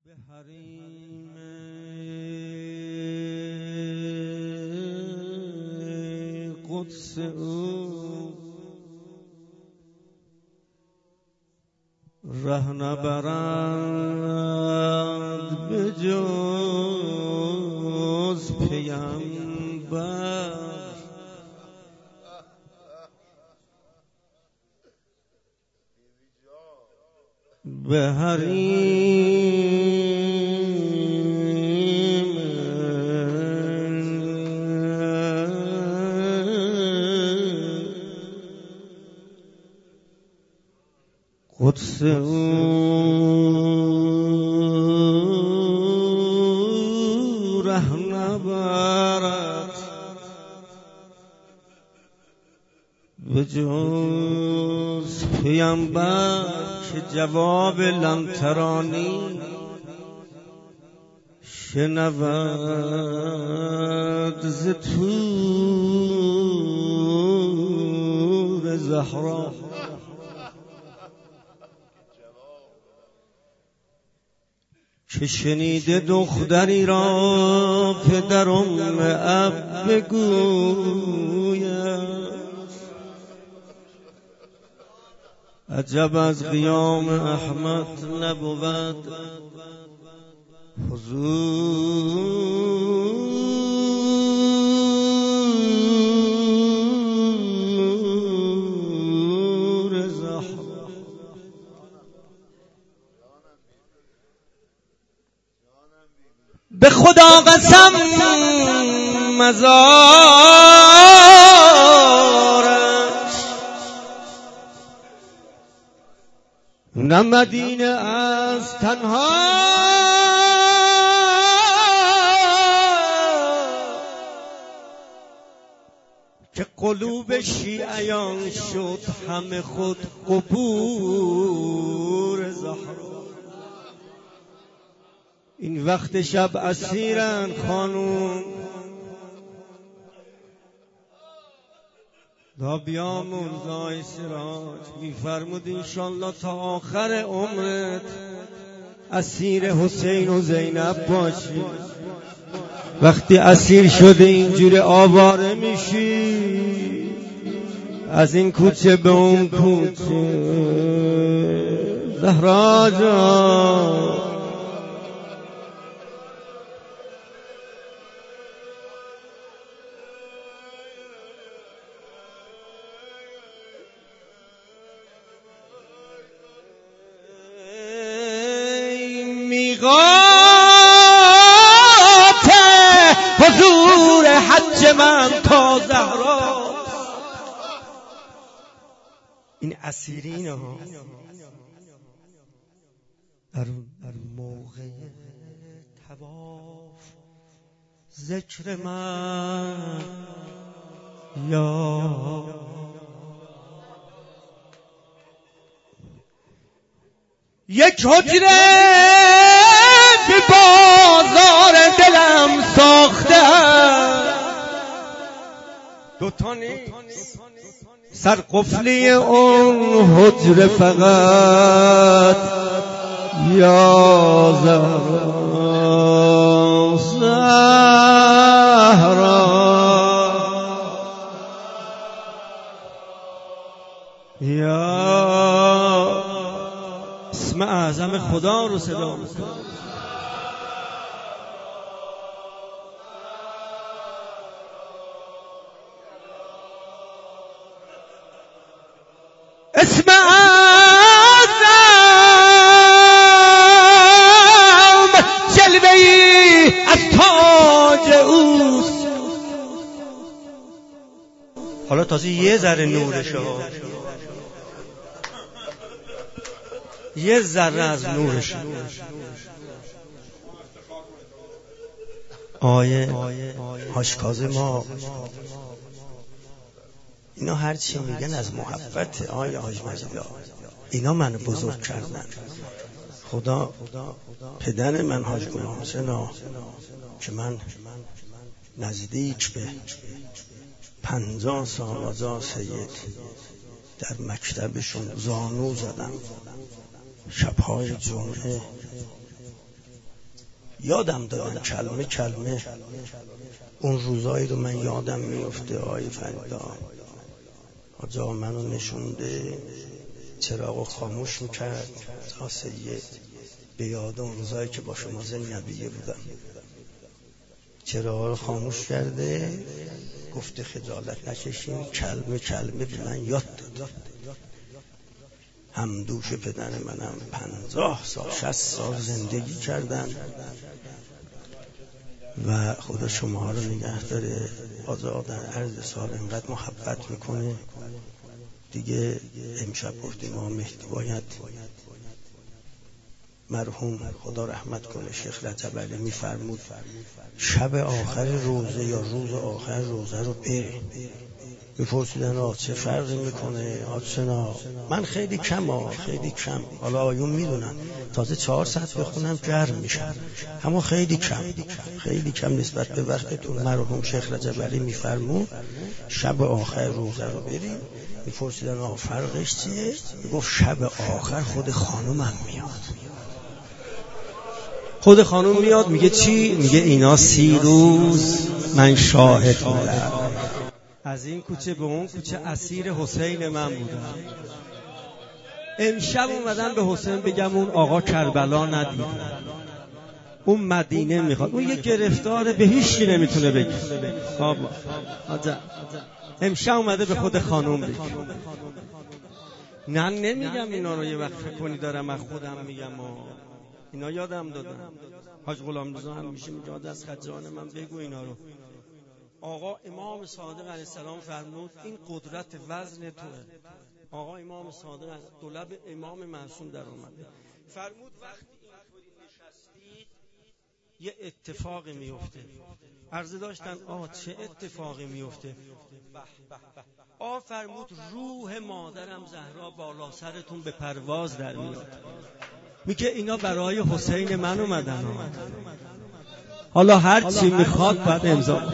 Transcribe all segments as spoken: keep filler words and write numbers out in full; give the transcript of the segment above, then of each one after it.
به حریم قدس او ره نبرند به جز پیامبر به حریم قدس او ره نبرد به جز پیامبر که جواب لمترانی شنود ز طور زهرا که شنیده دختری را پدر ام اب بگوید عجب از قیام احمد نبود حضور زهرا. به خدا قسم مزارش نه مدینه از تنها که قلوب شیعیان شد همه خود قبور زهرا. این وقت شب اسیرن خانوم دا بیامون دای سراج میفرمود انشالله تا آخر عمرت اسیر حسین و زینب باشی. وقتی اسیر شده اینجوری آواره میشی از این کوچه به اون کوچه زهرا جان میقات حضور حج من تا زهرا. این اسیرین ها در موقع طواف ذکر من یا یک حجره به بازار دلم ساخته دوتا نیست سرقفلی اون حجره فقط یا زهرا زهرا یا اسم اعظم خدا رو صدا می‌کنه. اسم اعظم جلوه‌ای از تاج اوست. حالا تازه یه ذره نورشه ها یه ذره از نورش آیه حاج کاظم ما اینا هر چی میگن از محبت آیه حاج مجیدا اینا من بزرگ کردن. خدا پدر من حاج غلام حسین که من نزدیک به پنجاه سال آزا سید در مکتبشون زانو زدم شبهای جمعه یادم دادن کلمه کلمه اون روزایی رو من یادم میفته. آی فردا حاج آقا منو نشونده، چراغو خاموش میکرد تا سید به یاد اون روزایی که با شما زنبیه بودم. چراغو خاموش کرده، گفته خجالت نکشین، کلمه کلمه به من یاد داد. همدوش پدر منم پنجاه سال شصت سال زندگی کردن و خدا شما رو نگه داره. آزاد در عرض سال اینقدر محبت میکنه دیگه. امشب گفتیم ما مهدی باید مرحوم خدا رحمت کنه شیخ رجب علی میفرمود شب آخر روزه یا روز آخر روزه رو بره. میپرسیدن آه چه فرقی میکنه آسنا؟ من خیلی کم آه خیلی کم، حالا آیون میدونن تازه چهار ساعت بخونم گرم میشم، اما خیلی کم خیلی کم نسبت به وقتتون. مرحوم شیخ رجب علی میفرمود شب آخر روزه رو بریم. میپرسیدن آه فرقش چیه؟ میگفت شب آخر خود خانومم میاد. خود خانوم میاد میگه چی؟ میگه اینا سی روز من شاهد بودم، از این کوچه به اون کوچه اسیر حسین من بودم. امشب اومدم به حسین بگم اون آقا کربلا ندید، اون مدینه میخواد، اون یه گرفتار به هیچ کی نمیتونه بگه. بابا امشب اومده به خود خانوم بگه. نه نمیگم اینا رو، یه وقت فکر کنی دارم از خودم میگم و اینا یادم دادم. حاج غلامرضا هم میشه میگه از خجان من بگو اینا رو. آقا امام صادق علیه السلام فرمود این قدرت وزن توه. آقا امام صادق از دولب امام معصوم در اومده فرمود وقتی اینطوری نشستید یه اتفاقی میفته. عرضه داشتن آه چه اتفاقی میفته؟ آه فرمود روح مادرم زهرا بالا سرتون به پرواز در میاد. میگه اینا برای حسین من اومدن ها. حالا هر چی میخواد باید امضا.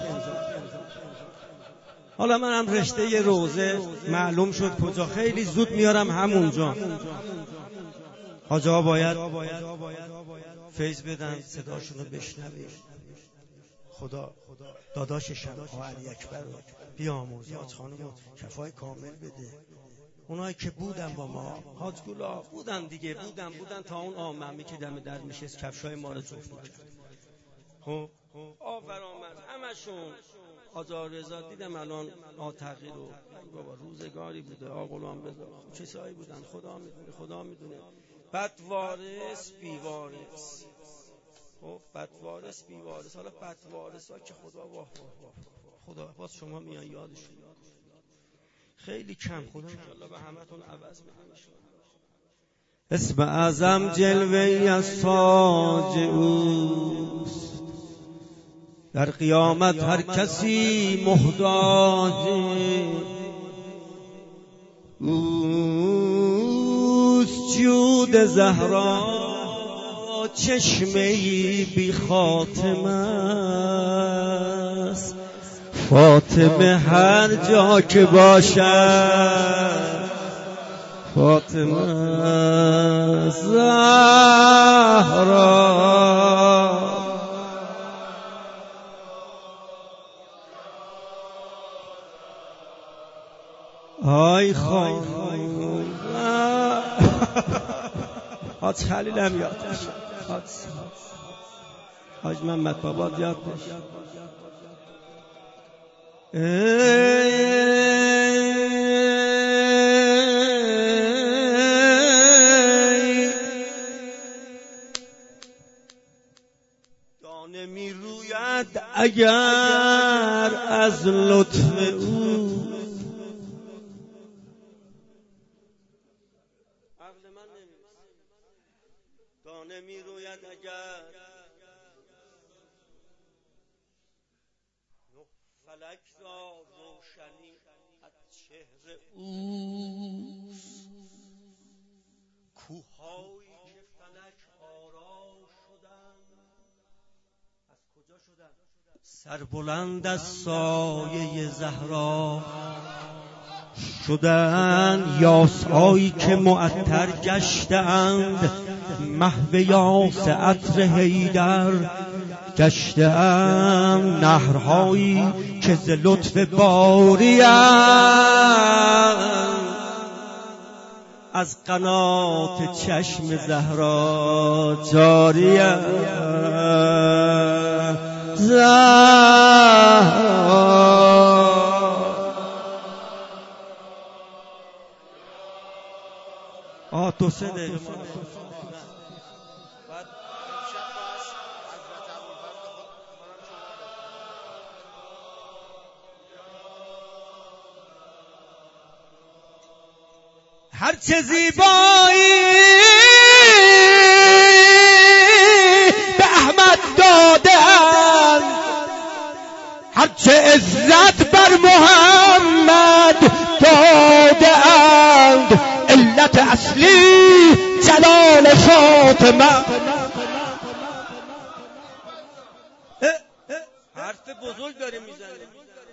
حالا منم رشته ی روزه معلوم شد کجا، خیلی زود میارم همونجا. حاج آقا باید فیض بدن صداشونو بشنویم. خدا داداششم آقا علی اکبر رو بیامرز، حاج خانم شفای کامل بده. اونایی که بودن با ما حاج گلا بودن دیگه، بودن بودن تا اون آممی که دم در میشست کفشای ما رو جفت میکرد. خب آفر آمد همشون. آزار رضا دیدم الان آتقی رو بابا روزگاری بوده. آقا غلامرضا کسایی بودن خدا میدونه خدا میدونه. بدوارث بیوارث. خب بدوارث بیوارث. حالا بدوارث ها که خدا واه واه واه خدا باز شما میان یادشون خیلی کم. خدا انشالله به همتون عوض میکنه. اسم اعظم جلوه از تاج اوست، در قیامت هر کسی محتاج اوست. جود زهرا چشمه‌ای بی خاتمه است، فاطمه هر جا که باشد فاطمه زهرا. آی خانم حاج خلیل هم یاد حاج محمد بابا یاد بشه. دانه می روید اگر از لطف او، عقل من نمی‌رسه. دانه می روید اگر فلک را روشنی از چهره اوست. کوه‌هایی که فلک آرا شدند از کجا شدند؟ سربلند از سایه زهرا شدن یاسهایی که معطر گشتند، محو یاس عطر حیدر گشتند. نهرهایی که ز لطف باری‌اند، از قنات چشم زهرا جاری‌اند. زهرا آه دو سه دقیقه هرچه زیبایی به احمد دادند، هرچه عزت بر محمد دادند، علت اصلی جلال فاطمه. حرف بزرگ داره میزنه.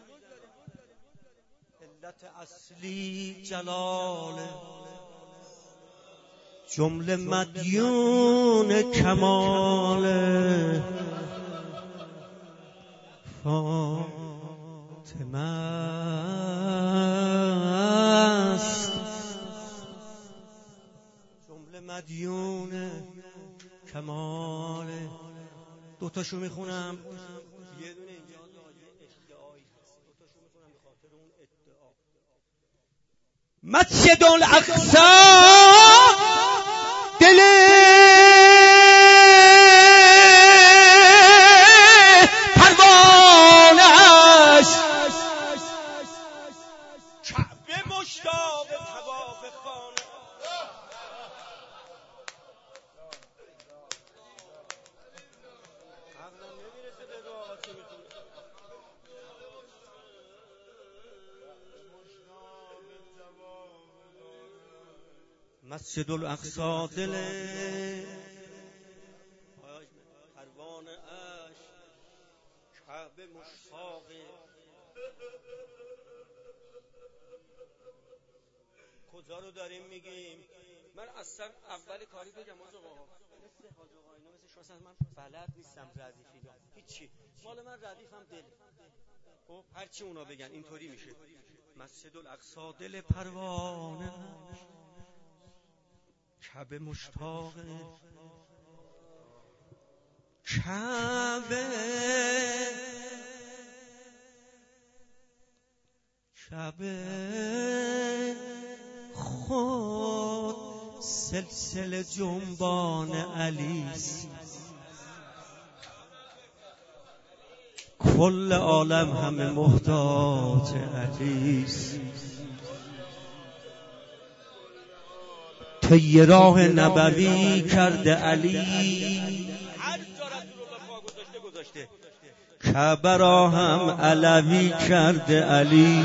علت اصلی جلال، جمله مدیون کمال فاطمه است. جمله مدیون کمال. دوتاشو میخونم، یه دونه اینجا ادعایی هست، دوتاشو میخونم به خاطر اون ادعا. مسجد الاقصی دل پروانه‌اش، کعبه مشتاق طواف خانه. عقلم نمیرسه به آقا چی میخونه. مسجد الاقصی دل پروانه اش، کعبه مشتاق. کجا رو داریم میگیم؟ من اصلا اول کاری بگم آقا، مثل حاج آقا اینا، مثل شما من بلد نیستم ردیفی ها هیچی، مال من ردیفم دل. خب هرچی اونا بگن اینطوری میشه. مسجد الاقصی دل پروانه، کعبه مشتاق. کعبه کعبه خود سلسله جنبان علیست، کل عالم همه محتاج علیست. طی راه نبوی کرده علی، هر جا رسول الله پا گذاشته گذاشته. کعبه را هم علوی کرده علی.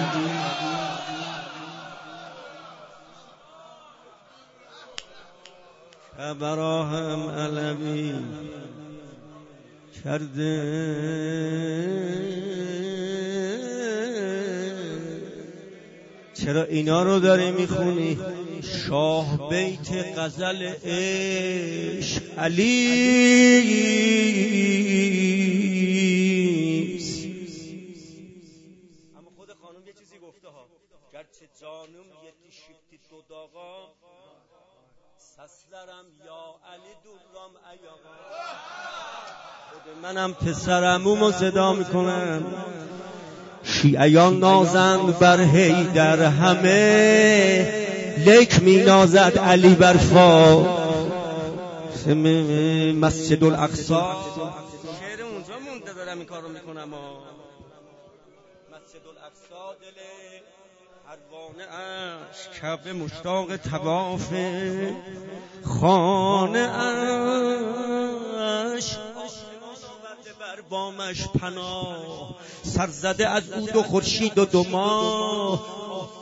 کعبه را هم علوی کرده. چرا اینا رو داری میخونی؟ شاه بیت غزل عشق علی. اما خود خانم یه چیزی گفته ها، گرچه جانم یتی شیفتی دو داغا، سسلرم یا علی دورام ایاغا. خود منم پسرمومو صدا میکنم. شیعیان نازند بر حیدر همه، لیک می نازد علی بر فاطمه. مسجد الاقصی شعر اونجا مونده دارم این کارو میکنم. مسجد الاقصی دل پروانه اش، کعبه مشتاق طواف خانه اش. بر بامش پناه، سرزده از او دو خورشید و دو ماه.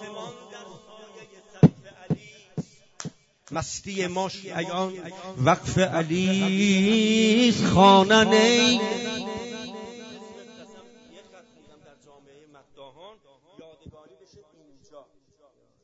مستی ما شیعیان وقف علیست. خانه نی یه خط خوندم در جامعه مداحان، یادگاری بشه اینجا.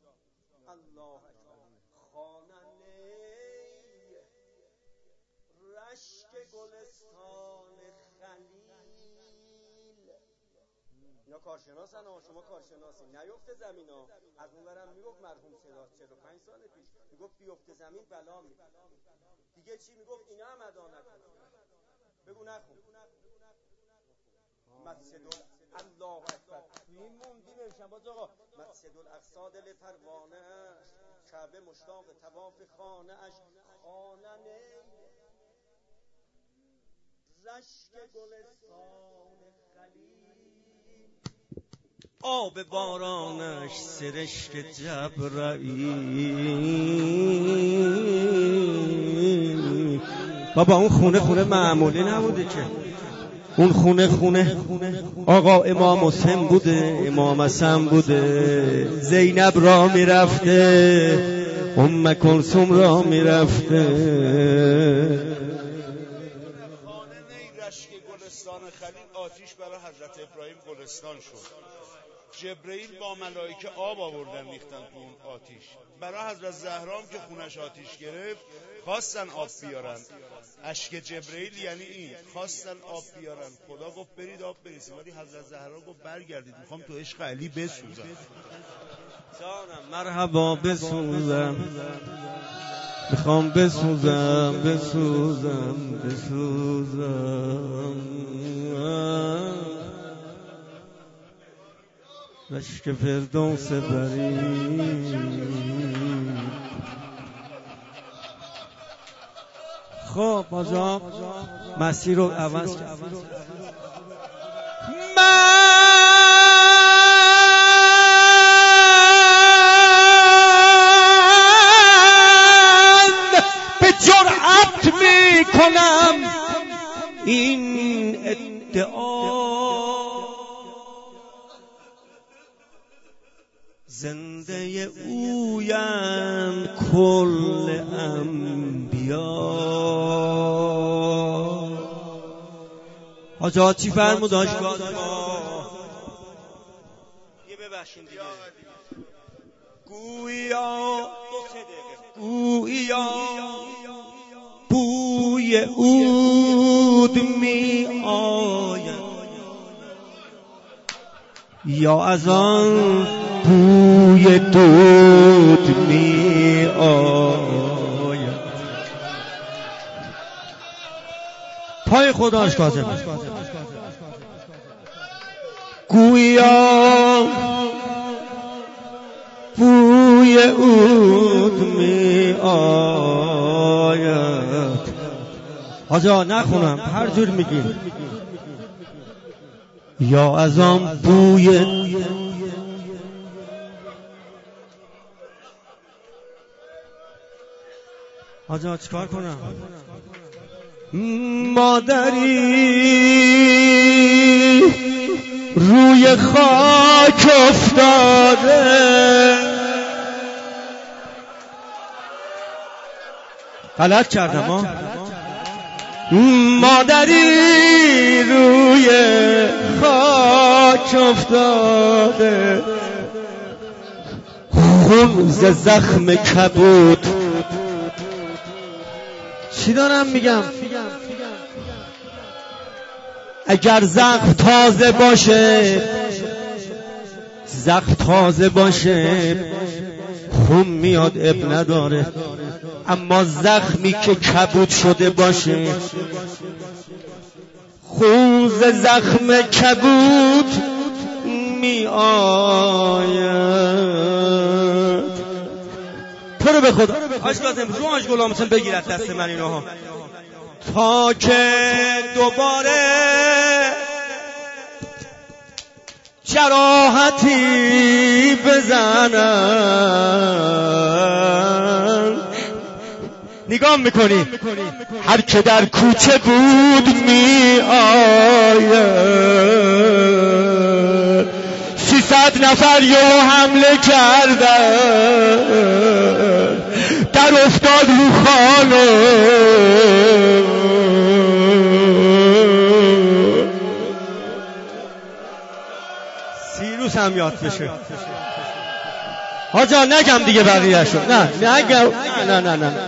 اینا کارشناسن ها، شما کارشناسی، نیفته زمین ها. از اونورم میگفت مرحوم صدا چهل و پنج سال پیش میگفت بیفته زمین بلا می دیگه چی میگفت؟ اینا هم ادا نکن. بگو نخون. مسجد الله اکبر این موندیم امشب باز آقا. مسجد الاقصی دل پروانه اش، کعبه مشتاق طواف خانه اش، خانه رشک گلستان خلیل، آب بارانش سرشک جبرائیل. بابا اون خونه خونه معمولی نبوده که، اون خونه خونه آقا امام حسین بوده، امام حسن بوده، زینب را میرفته، ام کلثوم را میرفته. خانه رشک گلستان خلیل آتیش برای حضرت ابراهیم گلستان شد. جبرئیل با ملائکه آب آوردن ریختن تو اون آتیش. برای حضرت زهرام که خونش آتیش گرفت خواستن آب بیارن. اشک جبرئیل یعنی این، خواستن آب بیارن. خدا گفت برید آب بریزید، ولی حضرت زهرا گفت برگردید، میخوام تو عشق علی بسوزم. جانم مرحبا بسوزم، میخوام بسوزم بسوزم بسوزم. رشک فردوس برید. خب آجا مسیر رو عوض کرد. من به جرأت می کنم این ادعا، زنده اویم کل انبیا. حاجا چی فرمود آشگاه ما؟ یه ببخشین دیگه. گویا گویا بوی عود می آید، یا از آن بوی دود می آید. پای خداش کازم. گویا بوی عود می آید. حاجا نخونم هر جور میگیم. یا از آن بوی حاجا چیکار کنم؟ مادری روی خاک افتاده. غلط کردم ها. مادری روی خاک افتاده، خون ز زخم کبود. چی دارم میگم؟ اگر زخم تازه باشه، زخم تازه باشه خون میاد، اب نداره. اما زخمی که کبود شده باشه، خون ز زخم کبود می آید. تو رو به خدا آج لازم رو آج گلام مثل بگیرد دست من اینها، تا که دوباره جراحتی بزنن. نگاه میکنی هر که در کوچه بود می آید. سیصد نفر یه حمله کردن، در افتاد رو خانه. سیروس هم یاد بشه. حاجا نگم دیگه بقیه شو. نه نگم. نه نه نه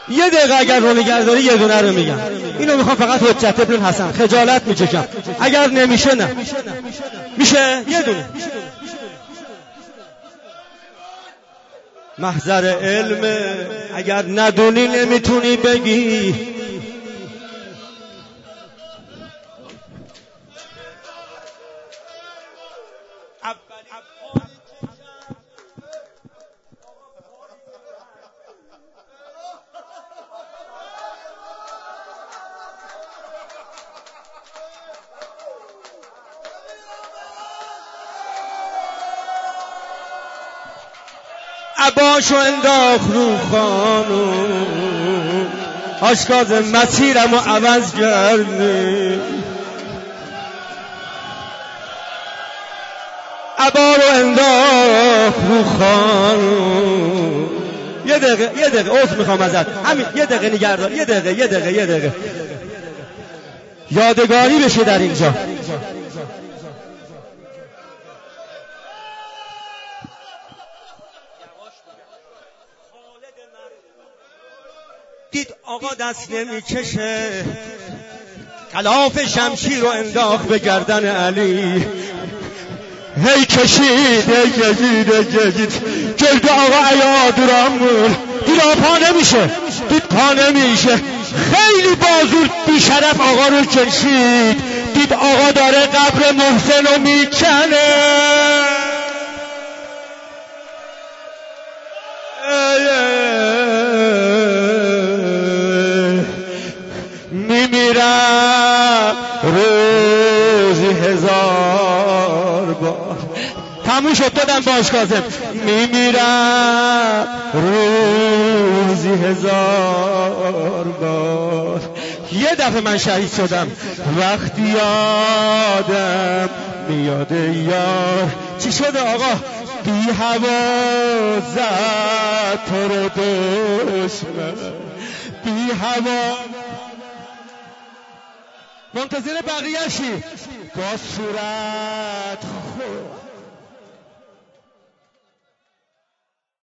یه دقیقه اگر رو نگهداری یه دونه رو میگم. اینو میخوام فقط حجت ابن حسن، خجالت میکشم. اگر نمیشه نه. میشه یه دونه. محضر علم اگر ندونی نمیتونی بگی. عباشو انداخت رو خانم، آشکاز مسیرمو عوض کردی. عبا رو انداخت رو خانم. یه دقیقه یه دقیقه عذر میخوام ازت، همین یه دقیقه نگردار، یه دقیقه یه دقیقه یه دقیقه یادگاری بشه در اینجا. دید آقا دست نمیکشه، غلاف شمشیر رو انداخت به گردن علی. هی کشید هی کشید هی کشید جلد آقا ایادرامون. دید آقا پا نمیشه، دید پا نمیشه، خیلی بازور بیشرف آقا رو کشید. دید آقا داره قبر محسن رو میکنه. میمیرم روزی هزار بار. تموم شد دادم باش کاظم. میمیرم روزی هزار بار. یه دفعه من شهید شدم وقتی یادم میاد یار. چی شده آقا؟ بی هوا زد تو رو دشمن، بی هوا. منتظر بقیه شی با صورت خود